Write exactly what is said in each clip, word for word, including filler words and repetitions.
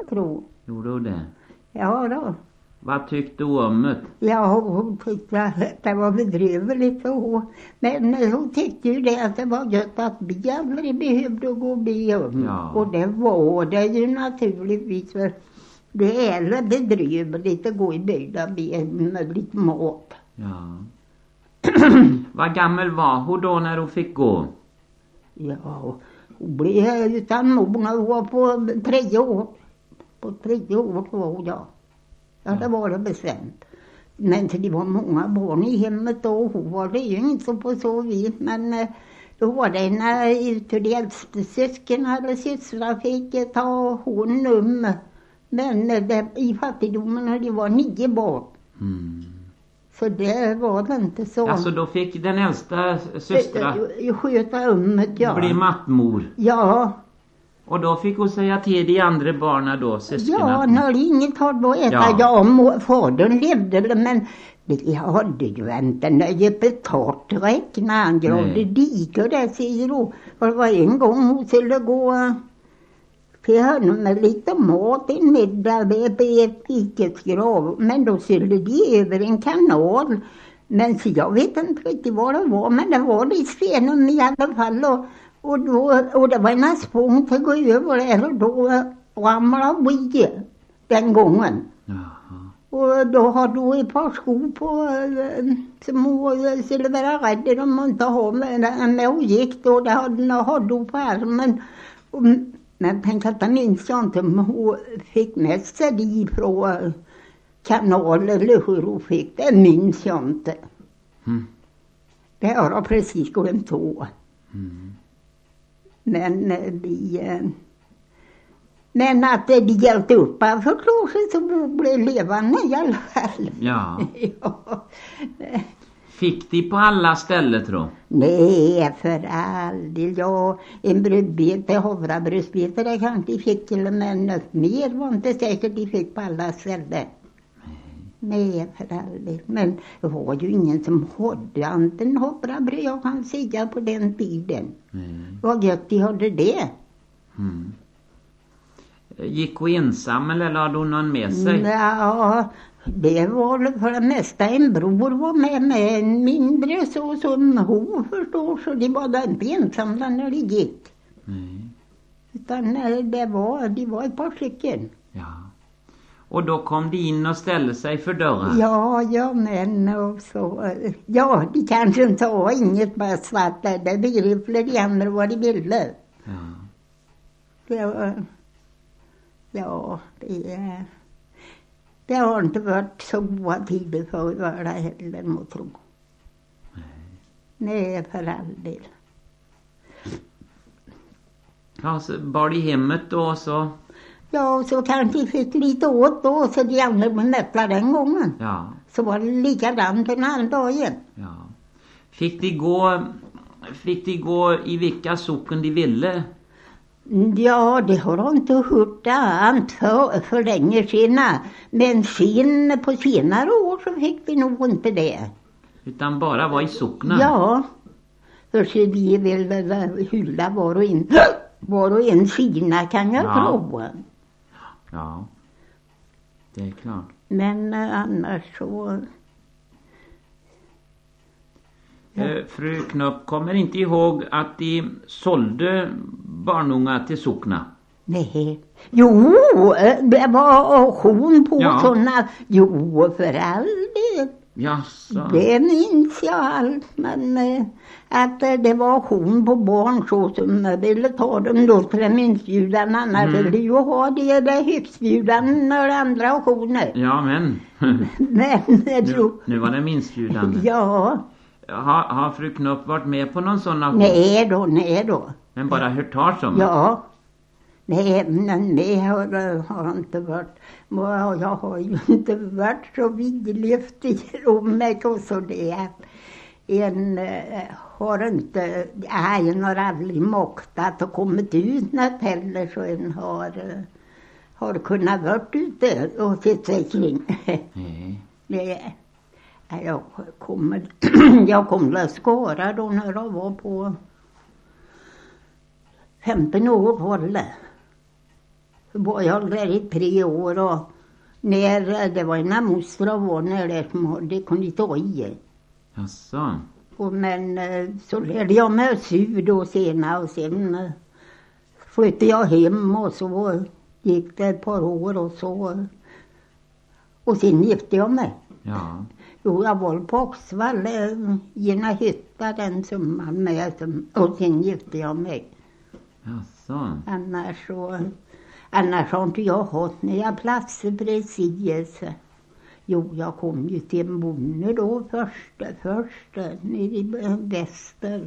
tro. Gjorde du det? Ja då. Vad tyckte du om det? Ja, hon tyckte att det var bedrövligt. Men hon tyckte ju det att det var gött att vi aldrig behövde gå bion. Ja. Och det var det ju naturligtvis. För det är bedrövligt att gå i byggda ben med lite mat. Ja. Vad gammal var hon då när hon fick gå? Ja, hon blev utan många år på tre år. På tre år var hon då. Ja, det var det bestämt. Men det var många barn i hemmet då. Hon var det ju inte så på så vis. Men då var det när de äldste syskon eller systrar fick ta hon um. Men det, i fattigdomen det var nio barn. Mm. Så det var det inte så. Alltså då fick den äldsta systra sköta ummet, ja. Bli mattmor. Ja. Och då fick hon säga till de andra barnen då, syskonen. Ja, när inget har då äta. Ja, ja om fadern levde, men det hade ju inte nöjet betalt räkna. Han gravde dikor där, säger hon. För det var en gång hon skulle gå till honom med lite mat, en middag vid ett pikets grav. Men då skulle de över en kanal. Men så jag vet inte riktigt vad det var, men det var det i stenen i alla fall. Och, och, då, och det var en spång till att gå över där och då ramlade vi den gången. Jaha. Och då har du ett par skor på som hon skulle vara rädd de inte ha med när hon gick då. Det hade hon på armen. Och, men tänk att jag minns jag inte om hon fick med sig det från kanalen eller hur hon fick det. Minns jag inte. Mm. Det har jag precis glömt på. Mm. Men vi... Men att det hjälpte upp för klåset så blev levande i alla fall. Ja. Ja. Fick de på alla ställen tror? Nej, för aldrig. Ja, en brödbete, havrabrödsbete, det kanske de fick till och med något mer. Var inte säkert de fick på alla ställen. Nej, för aldrig. Men det var ju ingen som hade anten havrabröd, jag kan säga, på den tiden. Nej. Vad gött de hade det. Mm. Gick hon ensam eller hade hon någon med sig? Ja, det var för det mesta en bror var med med en mindre så som hon förstår. Så det var inte ensamma när det gick. Nej. Utan det var, det var ett par stycken. Ja. Och då kom de in och ställde sig för dörren? Ja, ja men och så. Ja, de kanske inte har inget bara svart där. Det begriper de andra vad de ville. Ja. Det var... Ja, det, det har inte varit så goda tider för att vara heller, mot tro. Nej. Nej, för all del. Ja, så bar de hemmet då så? Ja, så kanske fick lite åt då, så de andra blev mätta den gången. Ja. Så var det likadant den andra dagen. Ja. Fick de gå, fick de gå i vilka socken de ville? Ja, det har jag inte hört annat för, för länge sedan. Men sen, på senare år så fick vi nog inte det. Utan bara var i sockna? Ja, för så vi vill hylla var och en, var och en sina kan jag ja. tro. Ja, det är klart. Men annars så... Ja. Eh, fru Knopp kommer inte ihåg att de sålde barnungar till sockna? Nej. Jo, det var auktion på ja. Sådana. Jo, för all del. Jaså. Det minns jag allt. Men att det var auktion på barn så som ville ta dem då till den minstbjudande. Annars mm. ville ju ha det där högstbjudande och andra auktioner. Ja, men. men nu, nu var det minstbjudande. Ja. Har, har fru Knopp varit med på någon sån auktion? Nej då, nej då. Men bara hört talas om? Ja. Nej, men det har, har inte varit. Jag har ju inte varit så vidlyft i rummet och så det. En har inte, en har aldrig maktat och kommit ut något heller så en har, har kunnat vara ute och sett sig kring. Nej. Nej. Jag kommer, jag kom till Skara då när jag var på femton år var det. var jag där i tre år och när det var en moster var när det som hade konditori. Jaså? Och men så lärde jag mig sy då senare och sen flyttade jag hem och så gick det ett par år och så och sen gifte jag mig. Ja. Jo, jag var på Oxvall i en hytta den summan med och sen gifte jag mig. Jaså? Annars så annars har inte jag haft några platser precis. Jo, jag kom ju till en bonde då först, först nere i väster.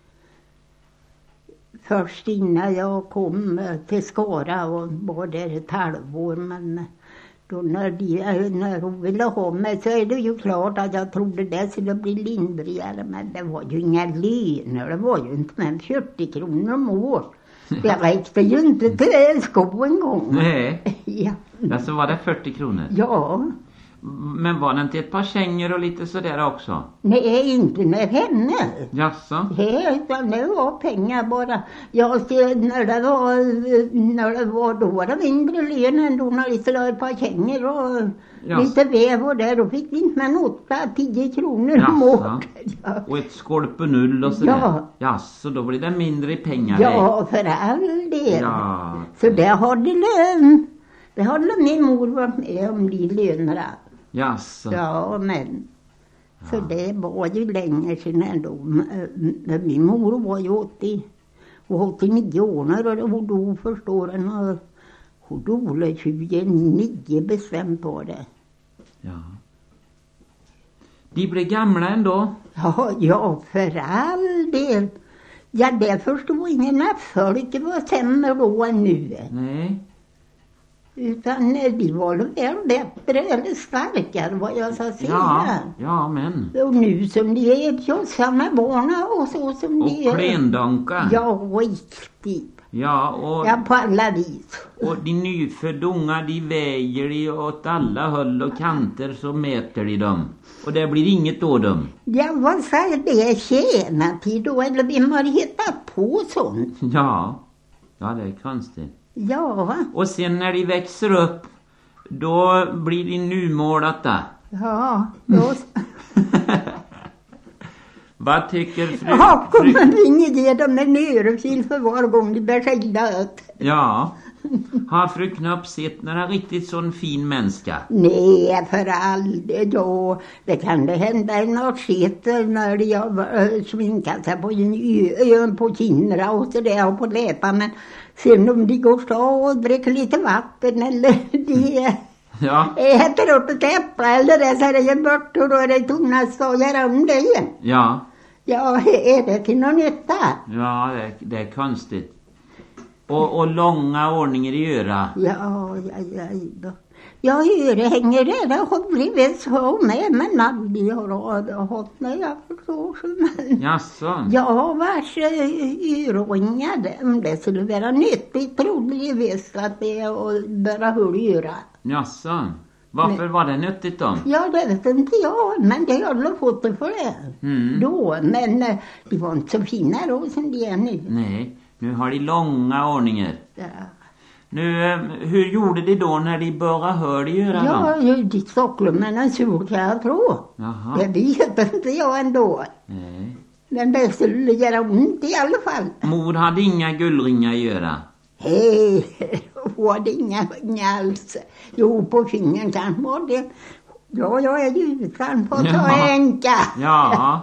Först innan jag kom till Skara och var där ett halvår. Men då när, de, när de ville ha mig så är det ju klart att jag trodde det skulle bli lindrigare. Men det var ju inga löner, det var ju inte men fyrtio kronor om år. Det räckte ju inte till sko en gång. Nej. Ja. Alltså var det fyrtio kronor? Ja. Men var det inte ett par kängor och lite sådär också? Nej, inte med henne. Jaså? Nej, utan det var pengar bara. Jag ser när det var, när det var då var det mindre lön än då när det var ett par kängor och Jaså. lite väv och där. Då fick vi inte med åtta, tio kronor om året. Ja. Och ett skorpenull och sådär? Ja. Jaså, då blir det mindre i pengar? Ja, för all del. Ja. Så det hade lön. Det hade min mor varit med om de lönerna. Jaså? Ja, men så Ja. det var ju länge sedan ändå. Min mor var ju åttio och åttionio år och hon dog förstår en och hon dog tjugonio bestämt på det. Ja. De blev gamla ändå? Ja, ja, för all del. Ja, det förstod ingen att folk var sämre då än nu. Nej. Utan de var väl bättre eller starkare vad jag ska säga. Ja, ja men. Och nu som de är tjossa med barna och så som Och de är. klendonka. Ja, riktigt. Ja, och, Ja, på alla vis. och de nyfödda unga, de väger de åt alla håll och kanter så mäter de dem. Och det blir inget av dem. Ja, vad säger det tjäna till då? Eller vem har hittat på sånt? Ja, ja det är konstigt. Ja, Och sen när de växer upp, då blir de numålata. ja. Då... Vad tycker fru... Ja, fru... kommer ingen ge dem en örefil för var gång de bär sig död. Ja. Har fru Knopp sett några riktigt sån fin människa? Nej, för all det då. Det kan det hända i något skete när jag äh, sminkar sig på, äh, på kinderna och så där och på läpar. Men sen om de går stå och dricker lite vatten eller de Ja. äter upp ett äpple eller det så är det ju bort och då är det tunnast att göra om det igen. Ja. Ja, är det till någon nytta? Ja, det, det är konstigt. Och, och långa ordningar i öra. Ja, ja, ja. Ja, ja öre hänger det. Det har blivit så med. Men aldrig har det hållit mig. Jag förstår. Men... Jaså? Ja, vars örongar. Om det skulle vara nyttigt trodde jag visst att det är att börja hålla i öra. Jaså? Varför Men... var det nyttigt då? Ja, det vet inte jag. Men det har jag fått det för det. Mm. Då. Men det var inte så fina då som det är nu. Nej, nu har de långa ordningar. Ja. Nu, hur gjorde de då när de bara hörde göra Ja, då? ju ditt Stockholmen såg jag tror. Jaha. Det vet inte jag ändå. Nej. Men det skulle göra ont i alla fall. Mor hade inga guldringar att göra. Hej, var det inga ringar alls. Jo, på fingern kanske var det. Ja, jag är ju utan på att ta Ja. enka. Ja.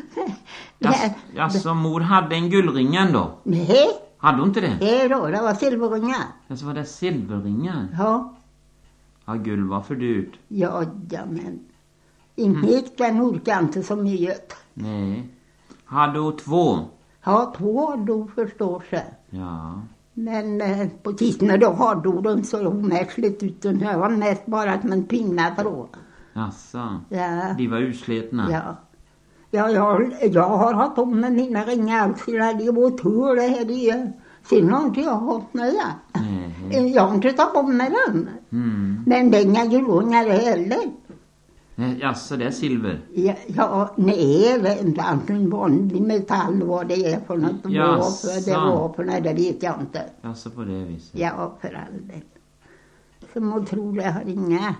Ja. Ja, så mor hade en guldring ändå? Nej, Hade hon inte det? det då, det var silverringar. Ja, så var det silverringar. Ja, Ja, guld var för dyrt. ja, ja men. Inget den orkar inte så mycket. Nej. Hade hon två? Ja, två då förstår sig. Ja. Men eh, på tisdagen då hade hon så hon mest slut ut. Det var mest bara som en pinna från. Jaså. Ja. De var utsletna. Ja. Ja, jag, jag har haft om med mina ringar alls. Det var tur det här det. Sen har inte jag haft några. Nej. Jag har inte tagit om med dem. Mm. Men det är inga guldringar heller. Jaså, det är silver? Ja, ja nej, det är inte en vanlig metall, vad det är för något. Vad för det var för något, det vet jag inte. Jaså, på det viset? Ja, för all del. Så man tror det har inga,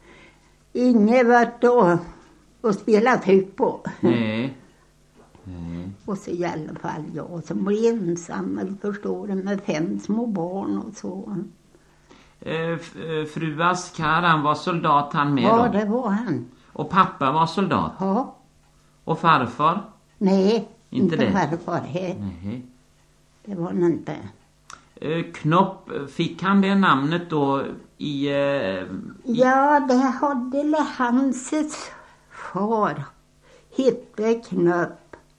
inget varit då och spelat högt på. Nej. Nej. Och så i alla fall jag som blev ensam, förstår du, med fem små barn och så. Eh, fru Askar, han var soldat han med Ja, då? det var han. Och pappa var soldat? Ja. Och farfar? Nej, inte, inte det? farfar. Nej. Det var han inte. Eh, Knopp, fick han det namnet då i... Eh, i... Ja, det hade Hanses far. Hette Knopp.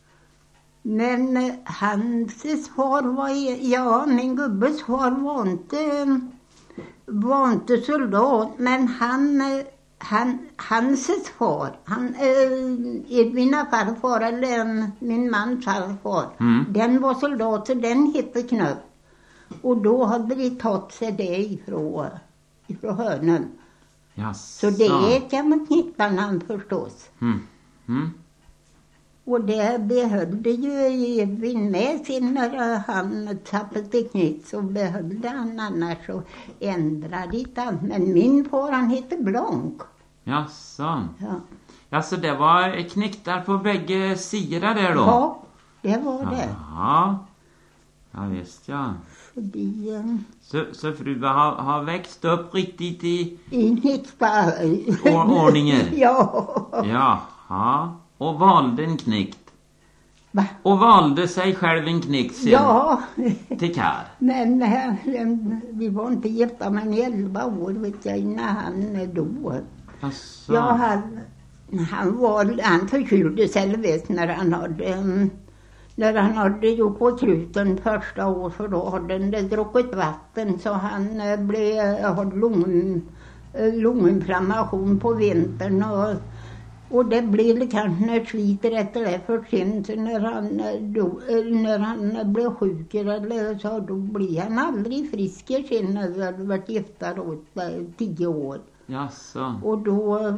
Men eh, Hanses far var... Ja, min gubbes far var inte... var inte soldat, men han... eh, Han, Hanses far, han, eh, Edvina farfar, eller min mans farfar, Mm. den var soldat, så den hette Knöpp. Och då hade de tagit sig det ifrån, ifrån Hörnen. Jaså. Så det är ett gammalt knyttarnamn förstås. Mm. Mm. Och det behövde ju Edvin med sin när han tappade knytt, så behövde han, annars så ändrade han. Men min far, han hette Blank. Jaså. Ja. Jaså, det var knyttar på bägge sidor där då? Ja, det var det. Ja. Ja, visst ja. Fordi, eh, Så, så fru har, har växt upp riktigt i i knyckta... or- ordningen? Ja. Jaha. Och valde en knykt? Va? Och valde sig själv en knykt sen Ja. till kar? Men eh, vi var inte gifta, men i elva år vet jag innan han dog. Jaså. Ja, han, han var, han förkylde sig vet när han hade, um, när han hade gjort på kruten första år, för då hade han druckit vatten, så han uh, blev, hade lung, uh, lunginflammation på vintern, och, och det blev kanske när sliter efter det för sent, så när han, då, när han blev sjuk eller så, då blev han aldrig frisk sen när vi hade varit gifta då, tio år. Jaså. Och då,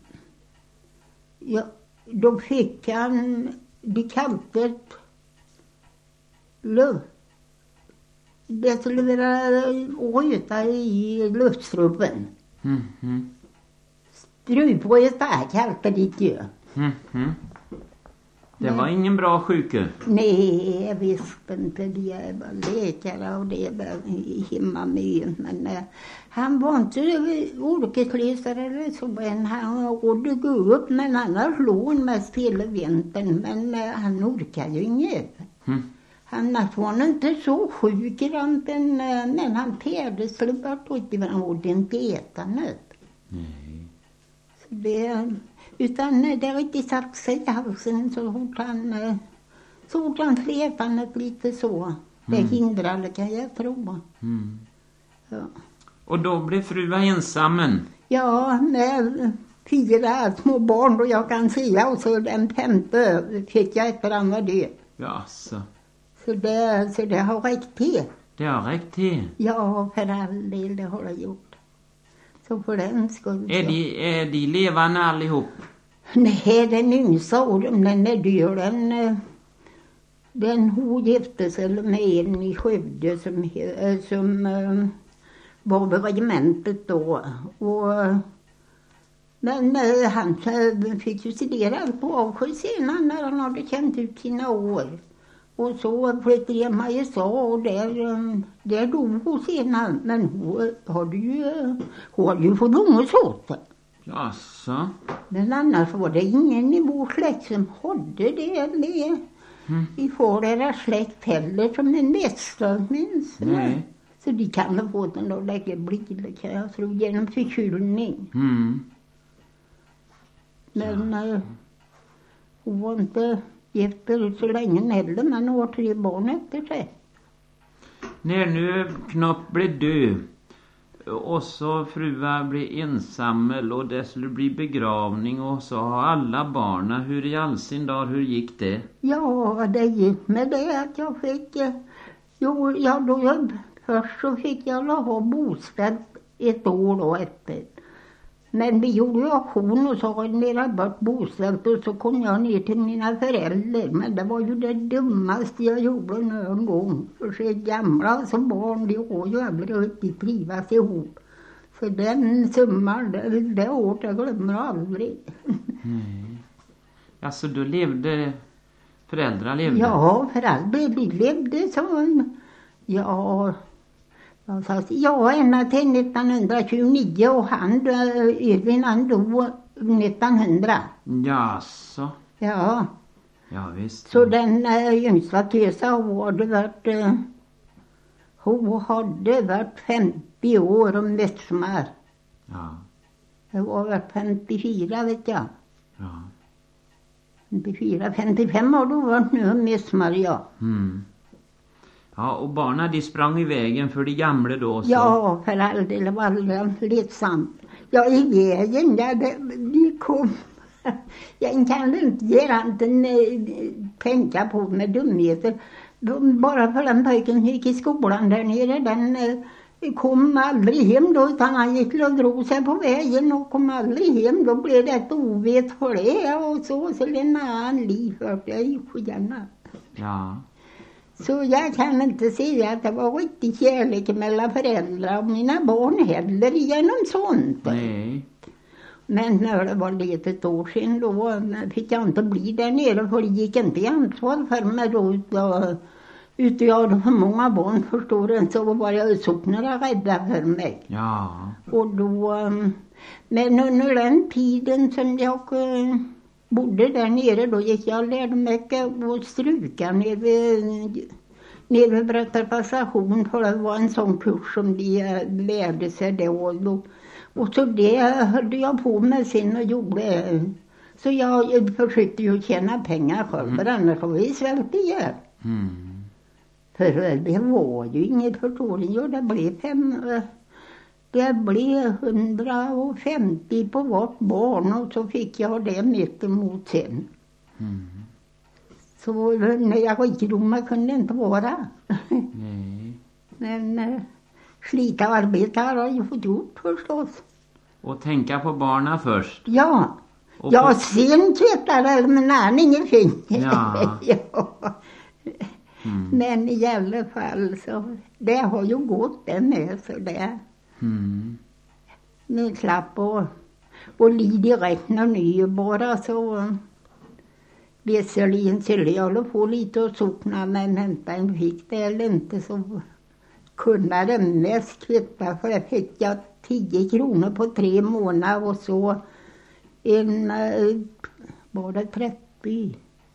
ja, då fick han, de kallade luft. Det skulle vara röta i luftstrupen. Mm, mm. Strupröta kallade de ju. Mm, mm. Det Men- var ingen bra sjuke. Nej, jag visste inte. De var läkare och det var hemma med. Men eh, han var inte orkeslösare eller så. Men han rådde gå upp. Men annars låg han mest hela vintern. Men eh, han orkade ju inget. Mm. Han var inte så sjuk rent, men, eh, men han pärde slutat och inte han rådde inte äta något. Nej. Så det, utan eh, det har inte satt sig i halsen så fort han, eh, så fort han flätandet lite så. Det Mm. hindrade kan jag tro. Mm. Ja, Och då blev fruva ensammen. ja med fyra små barn och jag kan säga, och så den femte fick jag efter han var död. Jaså. Så det, så det har räckt till. Det har räckt till. Ja, för all del, det har jag gjort. Så för den skull. Är de, är de levande allihop? Nej, den yngsta åren, den är död. Den, eh, den hon gifte sig med en i Skövde som, eh, som eh, var vid regementet då. Och, men eh, han eh, fick ju studera på avsked senare när han hade känt ut sina år. Och så flyttade jag Mariestad och där, eh, där dog hon senare. Men hon hade ju, hon hade ju fått lungesåt. Jaså. Men annars var det ingen i vår släkt som hade det. Eller Mm. vi får deras släkt heller som en västra minns. Nej. Så de kan ha fått den och lägga blik, kan jag tro, genom förkylning. Mm. Men eh, hon var inte gift så länge heller, men hon har tre barn efter sig. När nu Knopp blev död och så fruva blev ensammel och det skulle bli begravning och så har alla barna, hur i all sin dag, hur gick det? Ja, det gick med det att jag fick, eh, jo, ja, då jag, först så fick jag ha bostad ett år då efter. Men vi gjorde ju auktion och så renovera bort bostaden och så kom jag ner till mina föräldrar. Men det var ju det dummaste jag gjorde någon gång. För så gamla som barn, de har ju aldrig riktigt trivas ihop. Så den summan, det, det året jag glömmer aldrig. Nej. Alltså du levde, föräldrar levde? Ja, föräldrar vi levde som, ja... Ja, ända till nittonhundratjugonio och han, Edvin, han dog nittonhundra. Jaså? Ja. Ja, visst. Så den äh, yngsta Tesa hade varit, äh, hon hade varit femtio år om midsommar. Ja. Det var varit femtiofyra, vet jag. Ja. femtiofyra, femtiofem har du varit nu om midsommar, ja. Mm. Ja, och barnen de sprang i vägen för de gamla då så. Ja, för all del var det ledsamt. Ja, i vägen, ja, det, de kom. Jag kan inte göra inte tänka på med dumheter. Bara för den pojken gick i skolan där nere, den kom aldrig hem då, utan han gick och drog sig på vägen och kom aldrig hem. Då blev det ett ovet för det och så, så det är en annan liv för det i skärna. Ja. Så jag kan inte säga att det var riktigt kärlek mellan föräldrar och mina barn heller genom sånt. Nej. Men när det var det ett år sedan då fick jag inte bli där nere för det gick inte i ansvar för mig då. Ute jag hade för många barn förstår en så var jag socknare rädda för mig. Ja. Och då, men under den tiden som jag bodde där nere då gick jag och lärde mig att struka nere vid, nere vid Brättarpassation för det var en sån kurs som de lärde sig då. då. Och så det höll jag på med sen och gjorde. Så jag försökte ju tjäna pengar själv mm. för annars har vi svält ihjäl. Mm. För det var ju inget förståelse. Det blev fem... Det blev hundrafemtio på vårt barn och så fick jag det mitt emot sen. Mm. Så när jag rikedomar kunde inte vara. Nej. Men äh, slita arbete har jag ju fått gjort förstås. Och tänka på barna först. Ja. Och ja, på... sen tvättade men han ingenting. Ja. ja. Mm. Men i alla fall så det har ju gått det med så det. Mm. Med klapp och, och lid i räkna ny bara så visserligen skulle jag hålla på lite och sokna men inte en fick det eller inte så kunde det mest kvitta för det fick jag tio kronor på tre månader och så en var det trettio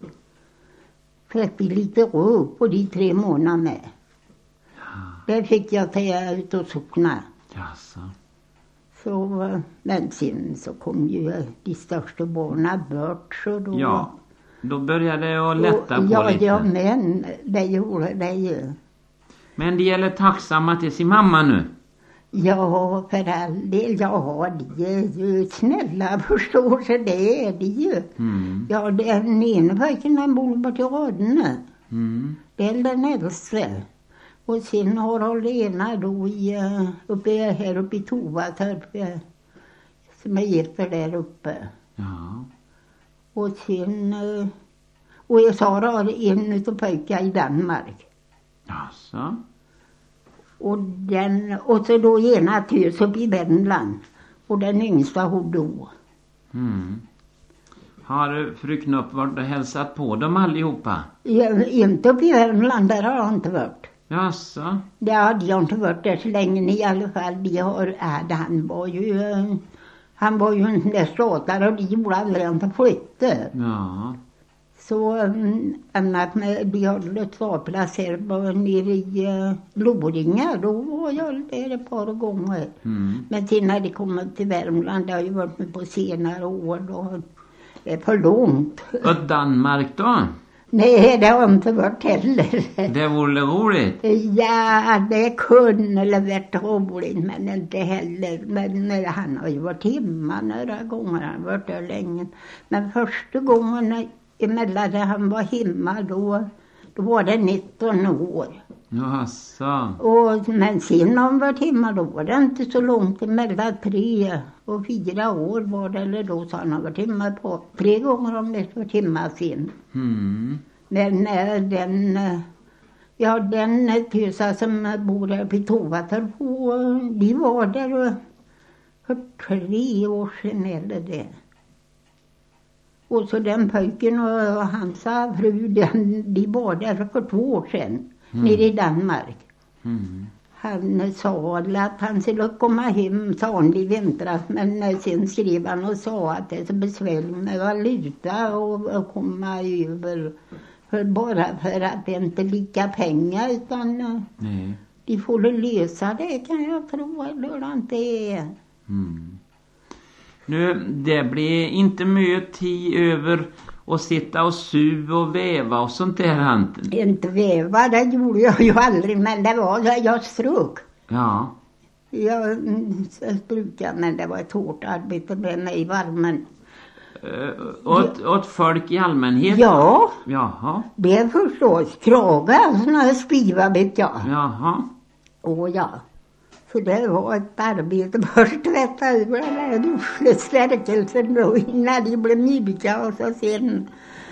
trettio liter röd på de tre månaderna. Ja. Det fick jag ta ut och sokna. Jaså. Så, men sen så kom ju de största barnen bort så då... Ja, då började det att lätta och, på ja, lite. Ja, men det gjorde det ju. Men det gäller tacksamma till sin mamma nu. Ja, för all del. Ja, de är ju snälla förstår så det är de ju. Mm. Ja, den ena pojken han bor bort i Rådene. Mm. Det är den äldste. Och sen har han det ena då i, uppe, här uppe i Tovatorp, som är heter där uppe. Ja. Och sen, och jag sa har en utav pojkar i Danmark. Jaså. Och, den, och så då ena tös upp i Värmland. Och den yngsta hon då. Mm. Har fru Knopp varit och hälsat på dem allihopa? Ja, inte upp i Värmland, där har jag inte varit. Jaså? Det hade jag inte varit där så länge i alla fall. De har, äh, han var ju, han var ju en där statare och de gjorde aldrig inte flytta. Ja. Så um, annat med, de hade ett startplats här nere i uh, Loringa. Då var jag där ett par gånger. Mm. Men sen när de kommit till Värmland, det har ju varit med på senare år då. Det är för långt. Och Danmark då? Nej, det har inte varit heller. Det vore roligt. Ja, det kunde eller varit roligt, men inte heller. Men han har ju varit hemma några gånger, han har varit där länge. Men första gången emellan han var hemma, då, då var det nitton år. Jaså. Och, men sen om var timmar då var det inte så långt mellan tre och fyra år var det, eller då sa han var timmar på tre gånger om det var timmar sen. Mm. Men äh, den, äh, ja den tösa som bor där på Tovatar på, de var där äh, för tre år sedan eller det. Och så den pojken och, och hans fru, den, de var där för två år sedan. Mm. Nere i Danmark. Mm. Han sa att han skulle komma hem, sa han i vintras, men sen skrev han och sa att det är så besvärligt med valuta och, och komma över. För bara för att det inte är lika pengar, utan Nej. de får lösa det, kan jag tro, eller inte är. Mm. Nu, det blir inte mycket tid över och sitta och su och väva och sånt där, Hanten. Inte väva, det gjorde jag ju aldrig, men det var, jag strök. Ja. Jag strukade, men det var ett hårt arbete med mig i varmen. Uh, åt, åt folk i allmänhet? Ja. Jaha. Det förstås, kraga, såna här skriva vet jag. Jaha. Och ja. Så det var ett arbete först tvätta över den här duschstärkelsen då innan de blev mjuka och så sen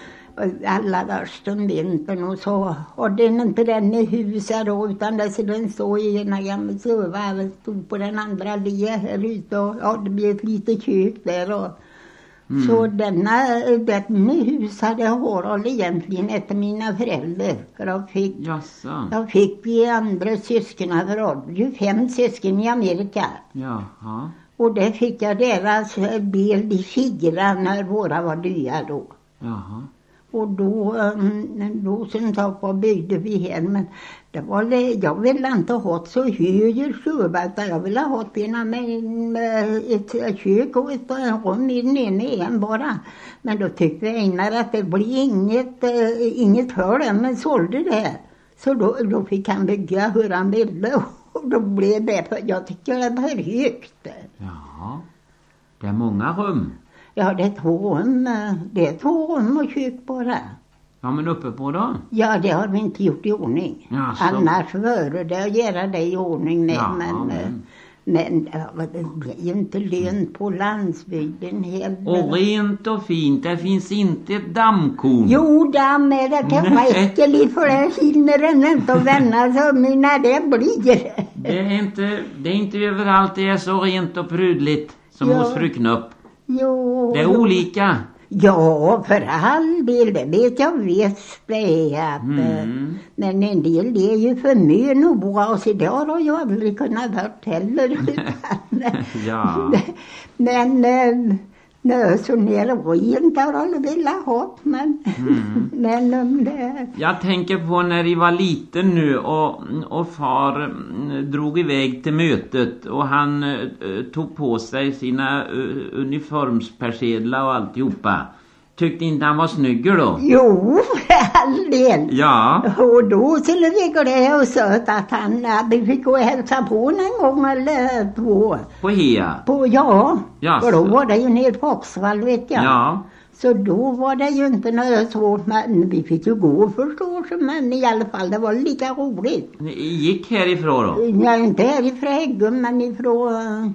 alla värsten vintern och så. Och den inte den i huset då utan där så den stod i ena gamla söva och stod på den andra det här ute och ja, det blev ett litet kök där och mm. Så denna, den huset det har egentligen efter mina föräldrar. För jag fick, jag fick vi andra syskon, för jag hade ju fem syskon i Amerika. Jaha. Och det fick jag deras bild i fyra när våra var döda då. Jaha. Och då, då som sagt var byggde vi hem. Men det var, jag ville inte ha så hög sjöva, utan jag ville ha det med, med ett kök och ett rum i den ena igen bara. Men då tyckte Einar att det blev inget, inget för det, men sålde det. Så då, då fick han bygga hur han ville och då blev det, för jag tycker det var högt. Ja, det är många rum. Ja, det är två rum, det är två rum och kök bara. Ja, men uppe på då? Ja, det har vi inte gjort i ordning. Ja, annars vore det att göra det i ordning. Nej, ja, men, men. men det blir ju inte lönt på landsbygden heller. Och rent och fint, det finns inte ett dammkorn. Jo, damm är det kan räcka lite för det hinner den inte att vända så när det blir. Det är inte, det är inte överallt det är så rent och prydligt som ja. Hos fru Knopp. Jo. Det är olika. Ja, för all del, det vet jag visst det är att, mm. men en del det är ju för mön och bra, så det har jag aldrig kunnat hört heller. Ja. Men nej, så ner rent har jag aldrig velat ha, men, mm. men um, det... Jag tänker på när jag var liten nu och, och far drog iväg till mötet och han uh, tog på sig sina uh, uniformspersedlar och alltihopa. Tyckte inte han var snygger då? Jo, för all del. Ja. Och då skulle vi gå där och söt att han vi fick gå och hälsa på en gång eller två. På Hea? På, ja. ja för då var det ju ner på Oxvall, vet jag. Ja. Så då var det ju inte något svårt, men vi fick ju gå förstås, men i alla fall det var lika roligt. Ni gick härifrån då? Ja, inte härifrån Häggum, men ifrån,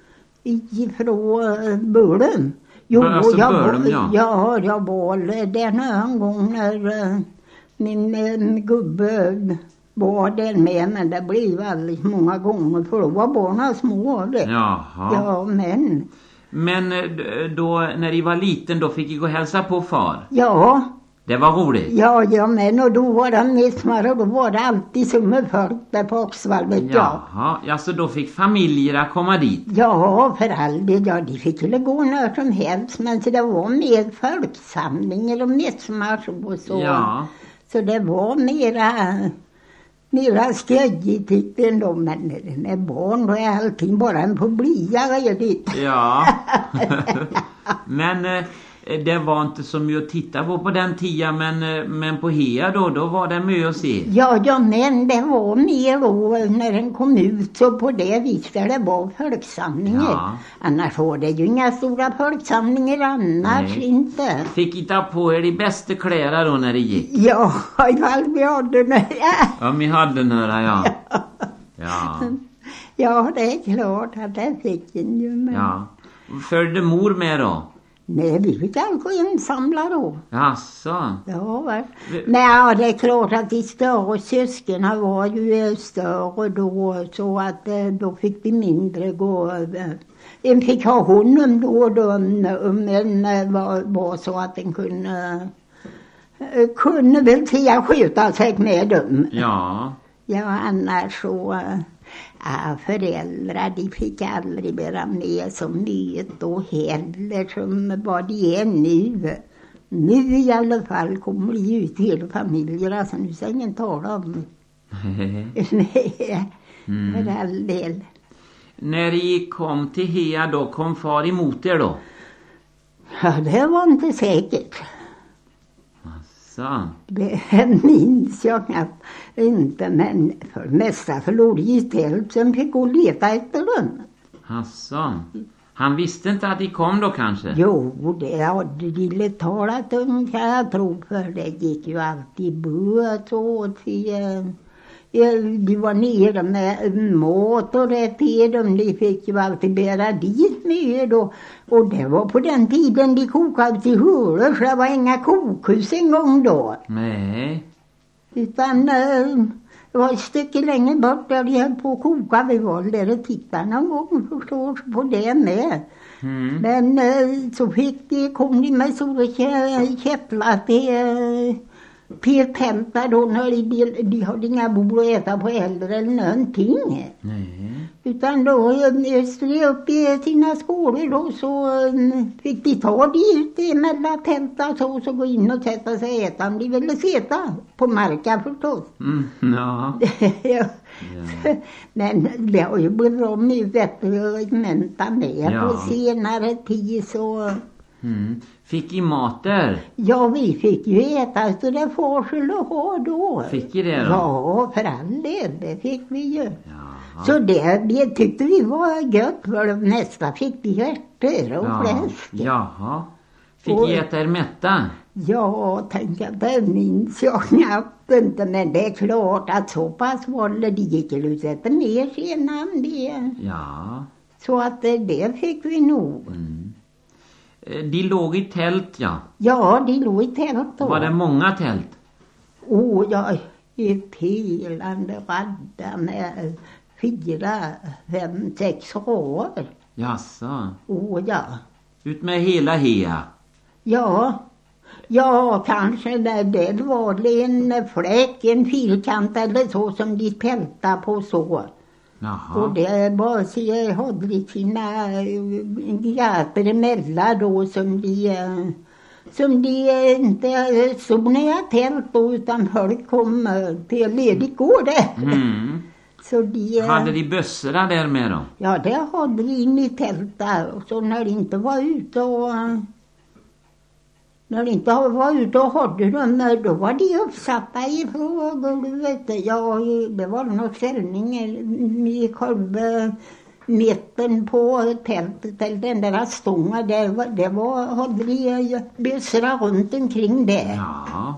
ifrån Bölum. Jo, alltså jag, Bölum, ja. Ja, jag var där en gång när uh, min, min gubbe var där med, men det blev väldigt många gånger, för då var barnen små. Det. Jaha. Ja, men... Men då, när jag var liten, då fick jag gå och hälsa på far? Ja. Det var roligt? Ja, ja, men och då var det midsommar och då var det alltid sommarfolk där på Oxvall, vet jag. Jaha, ja, så då fick familjerna komma dit? Ja, för all del, ja, de fick ju gå när som helst, men så det var mer folksamlingar och midsommar och så. Ja. Så det var mera, mera sköjigt tyckte ändå, men med barn då är allting bara en publia redigt. Ja, men... det var inte så mycket att titta på på den tiden, men, men på Hea då, då var det mycket att se. Ja, ja, men det var mer då när den kom ut, så på det viset det var folksamlingar. Ja. Annars var det ju inga stora folksamlingar annars. Nej. Inte. Fick hitta på er de bästa kläder då när det gick? Ja, i fall vi hade några. Ja, vi hade några, ja. Ja. Ja. Ja, det är klart att det fick en ju. Men... Ja. Följde mor med då? Nej, vi fick alltså ensamla då. Jaså? Ja, va? Men ja, det är klart att de större syskonen var ju större då, så att då fick vi mindre gå. En fick ha honom då och då, men var, var så att den kunde, kunde väl till skjuta sig med dem. Ja. Ja, annars så... Ja, föräldrar, de fick aldrig vara med som mycket och heller som vad de är nu. Nu i alla fall kommer de ut hela familjer, alltså nu ska ingen tala om Nej, mm. för all del. När de kom till Hea då, kom far emot er då? Ja, det var inte säkert. Så. Det minns jag knappt inte, men för det mesta förlorade ju tält som fick gå och leta efter dem. Asså. Han visste inte att de kom då kanske? Jo, det hade de talat om, kan jag tro, för det gick ju alltid båt och till... De var nere med mat och det till dem. De fick ju alltid bära dit med då. Och det var på den tiden de kokade till höror, så det var inga kokhus en gång då. Nej. Utan det var ett stycke längre bort där de höll på att koka. Vi var där och tittade någon gång, förstår, på det med. Mm. Men så fick de, kom de med stora käpplar till... P-tältar då när de, de hade inga bord att äta på äldre eller någonting. Nej. Utan då öste de upp i sina skålar då, så fick de ta det ut emellan tältar så, så gå in och sätta sig och äta om de ville sitta på marken förstås. Mm, ja. Ja. Ja. Men det har ju blivit bra mycket bättre att mänta med ja. På senare tid så... Mm. Fick i mat där? Ja, vi fick ju äta så det far skulle ha då. Fick i det då? Ja, för all del, det fick vi ju. Ja. Så det, det tyckte vi var gött, för nästa fick vi ärtor och ja. Fläsk. Jaha. Fick och, äta er mätta? Ja, tänk att det minns jag knappt inte, men det är klart att så pass var det, de gick ju ut efter mer sedan det. Ja. Så att det, det fick vi nog. Mm. De låg i tält, ja. Ja, de låg i tält då. Var det många tält? Åh, oh, ja, ett helande radda med fyra, fem, sex år. Jaså? Åh, oh, ja. Ut med hela Hea? Ja, ja, kanske det, det var det en fläck, en fyrkant eller så som de tältade på så. Jaha. Och det var så jag hade sina gator emellan då som de, som de inte såg när jag tält då, utan folk kom till ledig gård. Mm. Så de, hade de bössorna där med då? Ja, det hade de in i tältet. Och så när de inte var ute och... När de inte var ute och hade dem, då var de uppsatta i frågor, du vet. Ja, det var någon ställning i själva mitten på tältet, eller den där stången, det var, det var, hade de bössorna runt omkring det. Ja.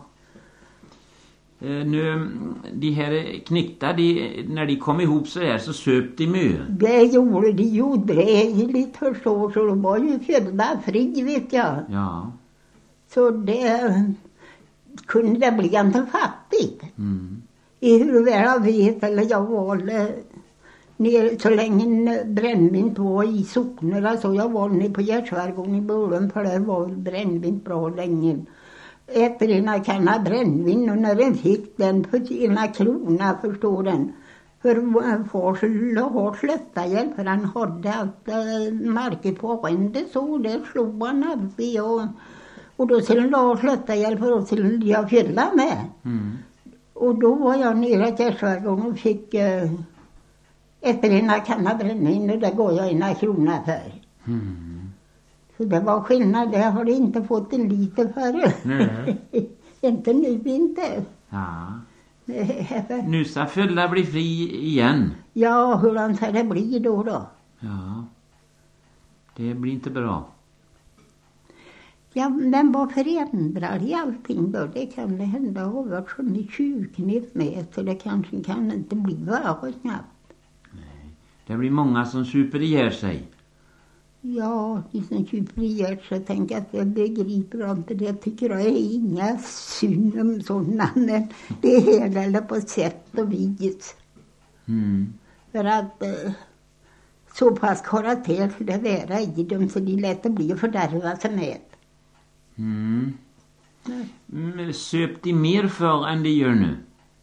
Nu, de här knyckta, de, när de kom ihop så här så söp de med. Det gjorde de ju drägligt förstår, så de var ju födda fri, vet jag. Ja. Så det kunde det bli inte fattigt. Mm. I hur väl jag vet, eller jag var ner så länge brännvin var i socknerna, så jag var nere på Gärsvargården i början, för det var brännvin bra länge. Efter ena kanna brännvin, och när den fick den för ena krona, förstår den. För far skulle ha slöttarhjälp, för han hade allt äh, marker på rände, så det slog han alltid och... Och då skulle jag slötta hjälp för oss till jag fylla med. Mm. Och då var jag nere i Gärsvargården och fick eh, efter en kanna brännvin, och där går jag ena krona för. Mm. Så det var skillnad, det har det inte fått en liter för. Nej. Inte nu, inte. Ja. Nej. Nu ska Fylla bli fri igen. Ja, hur ska det bli då då? Ja. Det blir inte bra. Ja, men vad förändrar i allting då? Det kan det hända har varit som i tjugoknep med, så det kanske kan inte bli värre snabbt. Nej. Det blir många som super ihjäl sig. Ja, de som super ihjäl sig tänker att jag begriper inte det. Tycker jag är inga synd om sådana, men det är hela på sätt och vis. Mm. För att eh, så pass karaktär för det vara i dem så de lätt att bli fördärva sig med. Mm. Mm. Söp de mer för än de gör nu?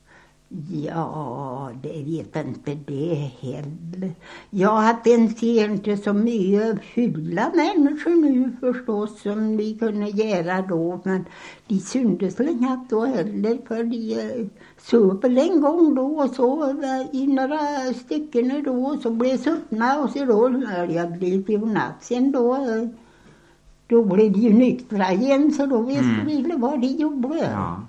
Ja, det vet inte det heller. Jag hade inte inte så mycket fulla människor nu förstås som vi kunde göra då. Men de syndes inte då heller, för de söp en gång då och så i några stycken då och så blev suttna och så då när jag blev till natten då. Då blev de ju nyktra igen, så då visste Mm. vi vad de gjorde. Ja.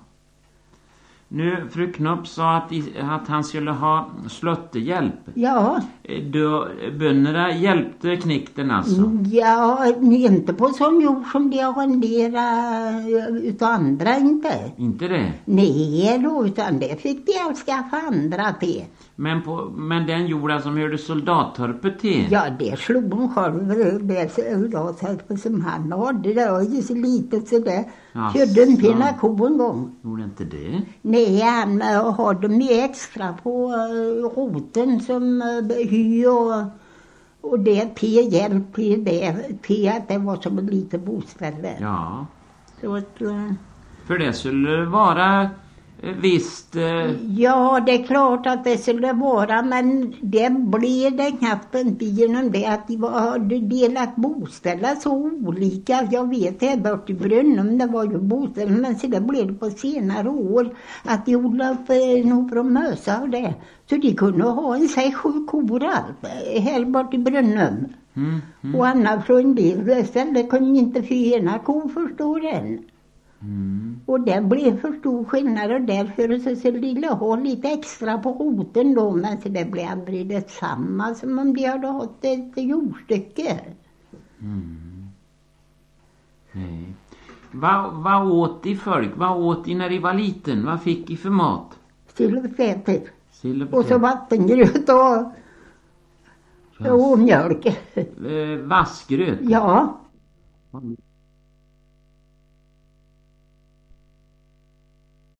Nu, fru Knopp sa att, i, att han skulle ha slöttehjälp. Ja. Då, bönderna hjälpte knikten alltså? Ja, inte på sån jord som de arrenderar utav andra inte. Inte det? Nej då, utan det fick de alls skaffa andra till. Men, på, men den jorden som hörde soldattorpet till? Ja, det slog hon själv, det soldattorpet som han hade. Det var ju så litet så det Ja, körde en så. pinna ko en gång. Gjorde inte det? Nej, han uh, hade med extra på uh, roten som uh, hy och, och det till hjälp till det, till att det var som en liten boställe. Ja. Så att, uh, För det skulle vara eh, visst... Eh, ja, det är klart att det skulle vara, men det blev det knappt inte genom det att de var, hade delat bostäder så olika. Jag vet det bort i Brunum, det var ju bostäder, men så det blev det på senare år att de odlade upp eh, några mösa och det. Så de kunde ha en sig sju kor allt, här bort i Brunum. mm, mm, Och annars från en del ställen kunde inte för ena ko förstå den. mm. Och det blev för stor skillnad och därför så skulle de ha lite extra på roten då, men så det blev aldrig detsamma som om de hade haft ett jordstycke. Mm. Nej. Vad, vad åt de folk? Vad åt de när de var liten? Vad fick de för mat? Silverfäter. Sill och Och så potatis. vattengröt och, och mjölk. Eh, vassgröt? Ja. Vad